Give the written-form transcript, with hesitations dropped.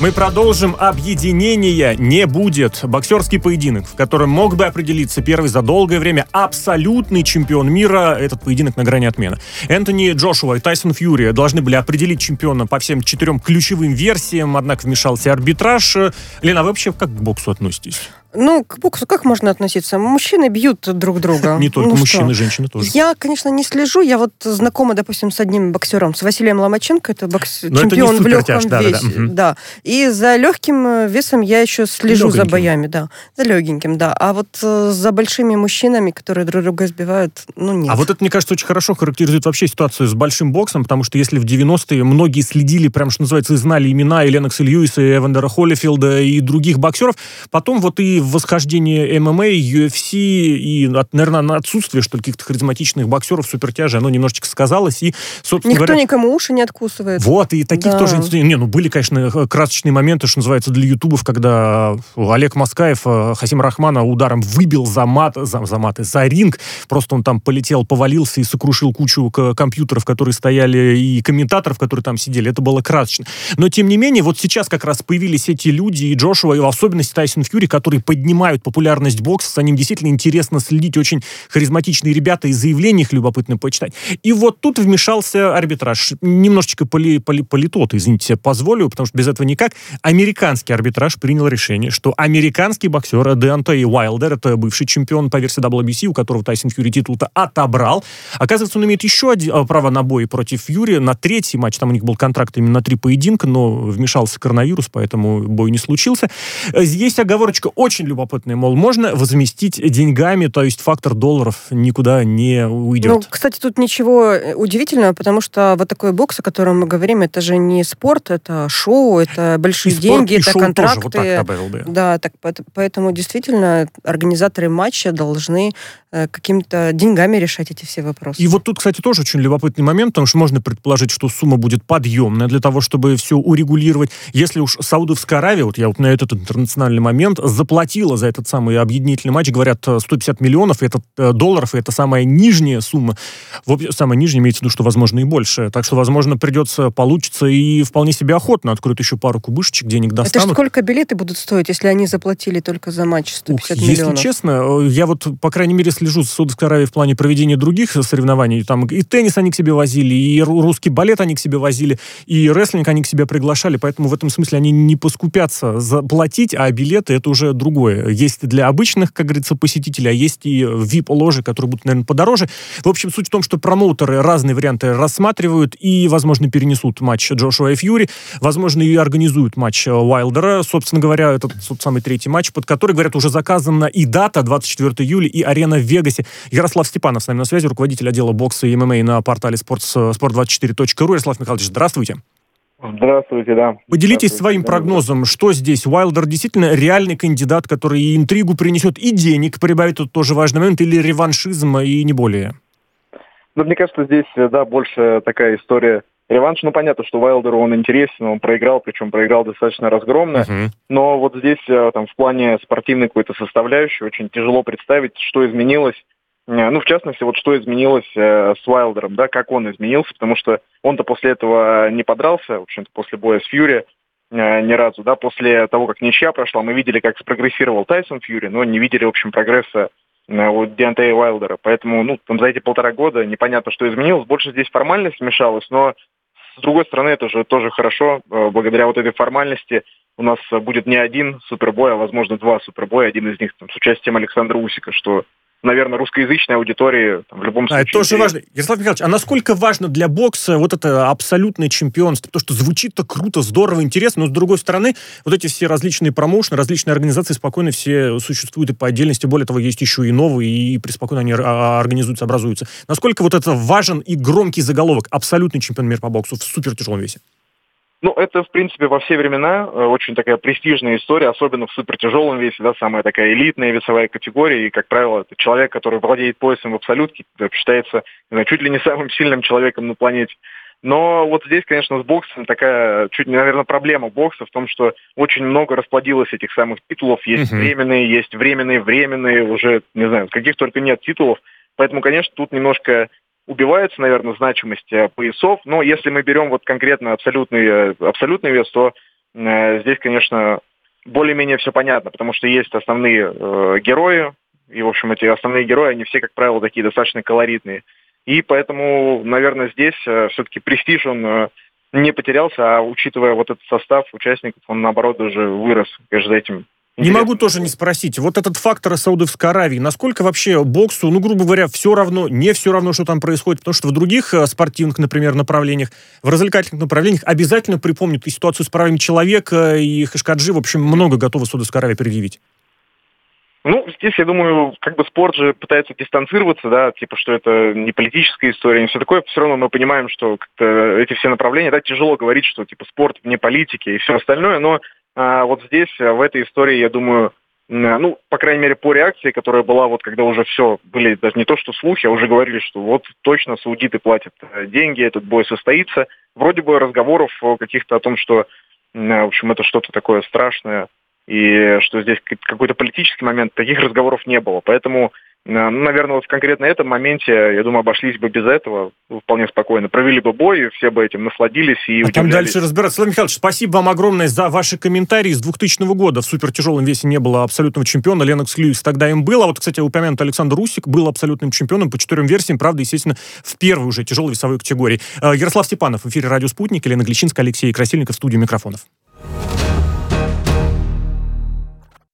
Мы продолжим. Объединения не будет. Боксерский поединок, в котором мог бы определиться первый за долгое время абсолютный чемпион мира. Этот поединок на грани отмены. Энтони Джошуа и Тайсон Фьюри должны были определить чемпиона по всем 4 ключевым версиям, однако вмешался арбитраж. Лена, вы вообще как к боксу относитесь? К боксу как можно относиться? Мужчины бьют друг друга. Не только мужчины, женщины тоже. Я, конечно, не слежу. Я вот знакома, допустим, с одним боксером, с Василием Ломаченко. Это чемпион в легком весе. Да. И за легким весом я еще слежу за боями. Да. За легеньким, да. А вот за большими мужчинами, которые друг друга сбивают, нет. А вот это, мне кажется, очень хорошо характеризует вообще ситуацию с большим боксом, потому что если в 90-е многие следили, прям, что называется, и знали имена и Леннокса Льюиса, и Эвандера Холлифилда, и других боксеров, потом вот и восхождение ММА, UFC и, наверное, отсутствие, что ли, каких-то харизматичных боксеров в супертяже, оно немножечко сказалось. И, собственно Никто говоря, никому уши не откусывает. Вот, и таких тоже инцидентов. Были, конечно, красочные моменты, что называется, для ютубов, когда Олег Маскаев Хасима Рахмана ударом выбил за ринг. Просто он там полетел, повалился и сокрушил кучу компьютеров, которые стояли, и комментаторов, которые там сидели. Это было красочно. Но, тем не менее, вот сейчас как раз появились эти люди, и Джошуа, и в особенности Тайсон Фьюри, которые поднимают популярность бокса, за ним действительно интересно следить, очень харизматичные ребята, и заявления их любопытно почитать. И вот тут вмешался арбитраж. Немножечко политоты, извините, себе позволю, потому что без этого никак. Американский арбитраж принял решение, что американский боксер Деонтей Уайлдер, это бывший чемпион по версии WBC, у которого Тайсон Фьюри титул-то отобрал. Оказывается, он имеет еще право на бой против Фьюри на 3-й матч. Там у них был контракт именно на 3 поединка, но вмешался коронавирус, поэтому бой не случился. Есть оговорочка очень любопытная, мол, можно возместить деньгами, то есть фактор долларов никуда не уйдет. Кстати, тут ничего удивительного, потому что вот такой бокс, о котором мы говорим, это же не спорт, это шоу, это большие деньги, это контракты. Вот так добавил бы. Да, так, поэтому действительно организаторы матча должны какими-то деньгами решать эти все вопросы. И вот тут, кстати, тоже очень любопытный момент, потому что можно предположить, что сумма будет подъемная для того, чтобы все урегулировать. Если уж Саудовская Аравия, вот я вот на этот интернациональный момент, заплатила за этот самый объединительный матч, говорят, 150 миллионов долларов, и это самая нижняя сумма. Самая нижняя имеется в виду, что, возможно, и больше. Так что, возможно, получится и вполне себе охотно откроют еще пару кубышечек, денег достанут. Это сколько билеты будут стоить, если они заплатили только за матч 150 миллионов? Если честно, я вот, по крайней мере, слежу за Саудовской Аравией в плане проведения других соревнований. Там и теннис они к себе возили, и русский балет они к себе возили, и рестлинг они к себе приглашали, поэтому в этом смысле они не поскупятся заплатить, а билеты — это уже другое. Есть для обычных, как говорится, посетителей, а есть и VIP-ложи, которые будут, наверное, подороже. В общем, суть в том, что промоутеры разные варианты рассматривают и, возможно, перенесут матч Джошуа и Фьюри, возможно, и организуют матч Уайлдера. Собственно говоря, этот самый 3-й матч, под который, говорят, уже заказана и дата, 24 июля, и арена в Вегасе. Ярослав Степанов с нами на связи, руководитель отдела бокса и ММА на портале sport24.ru. Ярослав Михайлович, здравствуйте. Здравствуйте, да. Поделитесь своим прогнозом, что здесь? Уайлдер действительно реальный кандидат, который и интригу принесет, и денег прибавит, тут тоже важный момент, или реваншизм, и не более? Мне кажется, здесь, да, больше такая история. Реванш, понятно, что Уайлдеру он интересен, он проиграл, причем проиграл достаточно разгромно, но вот здесь в плане спортивной какой-то составляющей очень тяжело представить, что изменилось. В частности, вот что изменилось с Уайлдером, да, как он изменился, потому что он-то после этого не подрался, в общем-то, после боя с Фьюри ни разу, да, после того, как ничья прошла, мы видели, как спрогрессировал Тайсон Фьюри, но не видели, в общем, прогресса Деонтея Уайлдера, поэтому, за эти 1,5 года непонятно, что изменилось, больше здесь формальность вмешалась, но с другой стороны, это же тоже хорошо, благодаря вот этой формальности у нас будет не один супербой, а, возможно, 2 супербоя, один из них с участием Александра Усика, что, наверное, русскоязычной аудитории в любом случае. Это тоже важно. Ярослав Михайлович, а насколько важно для бокса вот это абсолютное чемпионство? Потому что звучит-то круто, здорово, интересно, но с другой стороны, вот эти все различные промоушены, различные организации спокойно все существуют и по отдельности. Более того, есть еще и новые, и преспокойно они организуются, образуются. Насколько вот это важен и громкий заголовок абсолютный чемпион мира по боксу в супертяжелом весе? Это, в принципе, во все времена очень такая престижная история, особенно в супертяжелом весе, да, самая такая элитная весовая категория, и, как правило, это человек, который владеет поясом в абсолютке, считается, чуть ли не самым сильным человеком на планете. Но вот здесь, конечно, с боксом такая, наверное, проблема бокса в том, что очень много расплодилось этих самых титулов, есть временные, уже, не знаю, каких только нет титулов, поэтому, конечно, тут немножко убивается, наверное, значимость поясов, но если мы берем вот конкретно абсолютный вес, то здесь, конечно, более-менее все понятно, потому что есть основные герои, и, в общем, эти основные герои, они все, как правило, такие достаточно колоритные. И поэтому, наверное, здесь все-таки престиж, он не потерялся, а учитывая вот этот состав участников, он, наоборот, даже вырос, конечно, за этим. Не могу тоже не спросить. Вот этот фактор Саудовской Аравии, насколько вообще боксу, грубо говоря, все равно, не все равно, что там происходит, потому что в других спортивных, например, направлениях, в развлекательных направлениях обязательно припомнят и ситуацию с правами человека, и Хашкаджи, в общем, много готовы Саудовской Аравии предъявить. Здесь, я думаю, спорт же пытается дистанцироваться, да, что это не политическая история, не все такое. Все равно мы понимаем, что как-то эти все направления, тяжело говорить, что, спорт вне политики и все остальное, но вот здесь, в этой истории, я думаю, по крайней мере, по реакции, которая была, когда уже все, были даже не то что слухи, а уже говорили, что вот точно саудиты платят деньги, этот бой состоится. Вроде бы разговоров каких-то о том, что, в общем, это что-то такое страшное, и что здесь какой-то политический момент, таких разговоров не было. Поэтому, наверное, в конкретно этом моменте, я думаю, обошлись бы без этого вполне спокойно. Провели бы бой, все бы этим насладились и удивлялись. Там дальше разбираться. Владимир Михайлович, спасибо вам огромное за ваши комментарии. С 2000 года в супертяжелом весе не было абсолютного чемпиона. Ленокс Льюис тогда им был. А вот, кстати, упомянут Александр Усик был абсолютным чемпионом по 4 версиям. Правда, естественно, в первой уже тяжелой весовой категории. Ярослав Степанов в эфире «Радио Спутник», Елена Гличинская, Алексей Красильников в студии микрофонов.